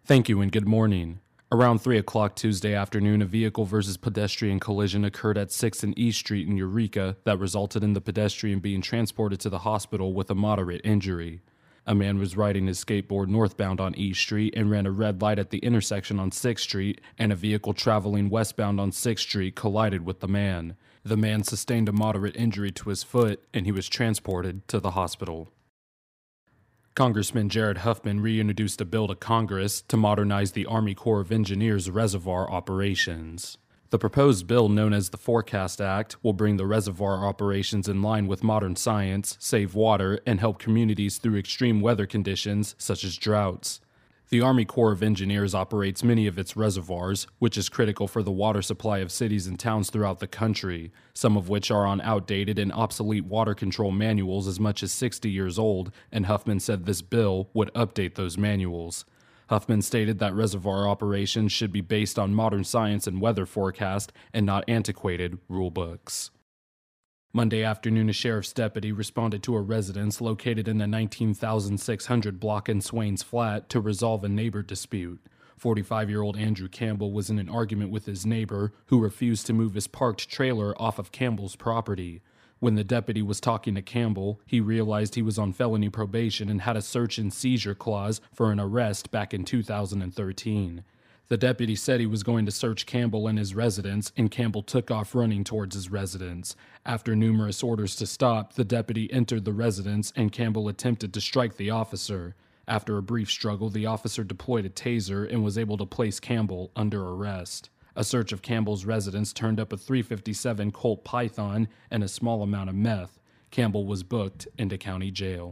Thank you and good morning. Around 3 o'clock Tuesday afternoon, a vehicle versus pedestrian collision occurred at 6th and East Street in Eureka that resulted in the pedestrian being transported to the hospital with a moderate injury. A man was riding his skateboard northbound on East Street and ran a red light at the intersection on 6th Street, and a vehicle traveling westbound on 6th Street collided with the man. The man sustained a moderate injury to his foot, and he was transported to the hospital. Congressman Jared Huffman reintroduced a bill to Congress to modernize the Army Corps of Engineers' reservoir operations. The proposed bill, known as the Forecast Act, will bring the reservoir operations in line with modern science, save water, and help communities through extreme weather conditions such as droughts. The Army Corps of Engineers operates many of its reservoirs, which is critical for the water supply of cities and towns throughout the country, some of which are on outdated and obsolete water control manuals as much as 60 years old, and Huffman said this bill would update those manuals. Huffman stated that reservoir operations should be based on modern science and weather forecast and not antiquated rule books. Monday afternoon, a sheriff's deputy responded to a residence located in the 19,600 block in Swains Flat to resolve a neighbor dispute. 45-year-old Andrew Campbell was in an argument with his neighbor, who refused to move his parked trailer off of Campbell's property. When the deputy was talking to Campbell, he realized he was on felony probation and had a search and seizure clause for an arrest back in 2013. The deputy said he was going to search Campbell and his residence, and Campbell took off running towards his residence. After numerous orders to stop, the deputy entered the residence, and Campbell attempted to strike the officer. After a brief struggle, the officer deployed a taser and was able to place Campbell under arrest. A search of Campbell's residence turned up a .357 Colt Python and a small amount of meth. Campbell was booked into county jail.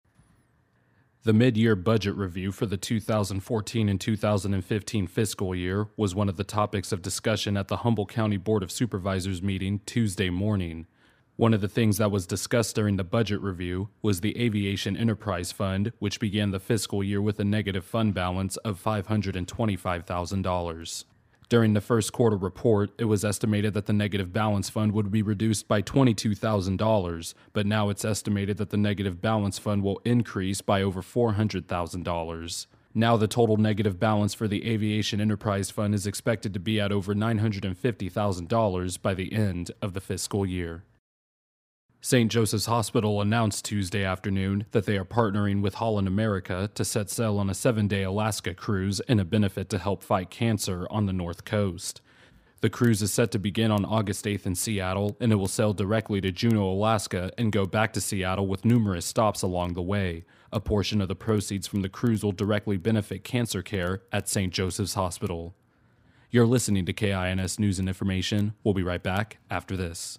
The mid-year budget review for the 2014 and 2015 fiscal year was one of the topics of discussion at the Humboldt County Board of Supervisors meeting Tuesday morning. One of the things that was discussed during the budget review was the Aviation Enterprise Fund, which began the fiscal year with a negative fund balance of $525,000. During the first quarter report, it was estimated that the negative balance fund would be reduced by $22,000, but now it's estimated that the negative balance fund will increase by over $400,000. Now the total negative balance for the Aviation Enterprise Fund is expected to be at over $950,000 by the end of the fiscal year. St. Joseph's Hospital announced Tuesday afternoon that they are partnering with Holland America to set sail on a 7-day Alaska cruise in a benefit to help fight cancer on the North Coast. The cruise is set to begin on August 8th in Seattle, and it will sail directly to Juneau, Alaska, and go back to Seattle with numerous stops along the way. A portion of the proceeds from the cruise will directly benefit cancer care at St. Joseph's Hospital. You're listening to KINS News and Information. We'll be right back after this.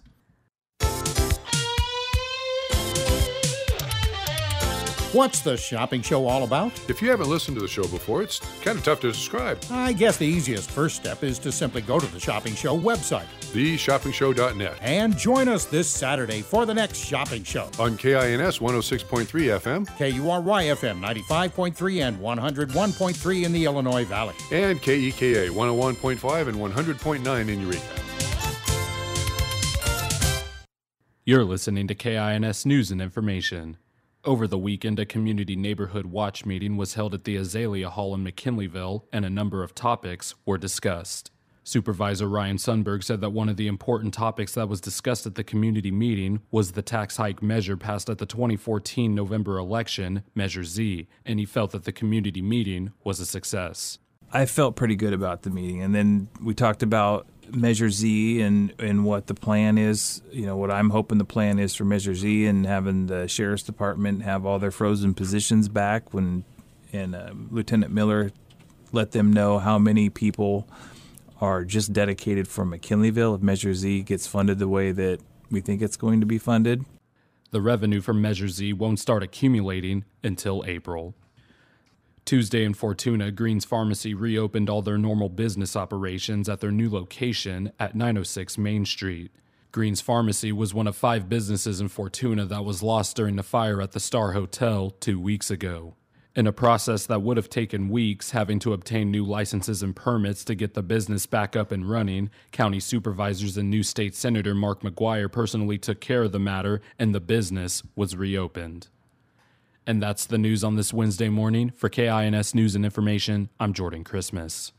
What's the shopping show all about? If you haven't listened to the show before, it's kind of tough to describe. I guess the easiest first step is to simply go to the Shopping Show website, theshoppingshow.net, and join us this Saturday for the next shopping show. On KINS 106.3 FM, KURY FM 95.3 and 101.3 in the Illinois Valley, and KEKA 101.5 and 100.9 in Eureka. You're listening to KINS News and Information. Over the weekend, a community neighborhood watch meeting was held at the Azalea Hall in McKinleyville, and a number of topics were discussed. Supervisor Ryan Sundberg said that one of the important topics that was discussed at the community meeting was the tax hike measure passed at the 2014 November election, Measure Z, and he felt that the community meeting was a success. I felt pretty good about the meeting, and then we talked about Measure Z and what the plan is, what I'm hoping the plan is for Measure Z, and having the Sheriff's Department have all their frozen positions back and Lieutenant Miller let them know how many people are just dedicated for McKinleyville if Measure Z gets funded the way that we think it's going to be funded. The revenue from Measure Z won't start accumulating until April. Tuesday in Fortuna, Green's Pharmacy reopened all their normal business operations at their new location at 906 Main Street. Green's Pharmacy was one of 5 businesses in Fortuna that was lost during the fire at the Star Hotel 2 weeks ago. In a process that would have taken weeks, having to obtain new licenses and permits to get the business back up and running, county supervisors and new state senator Mark McGuire personally took care of the matter, and the business was reopened. And that's the news on this Wednesday morning. For KINS News and Information, I'm Jordan Christmas.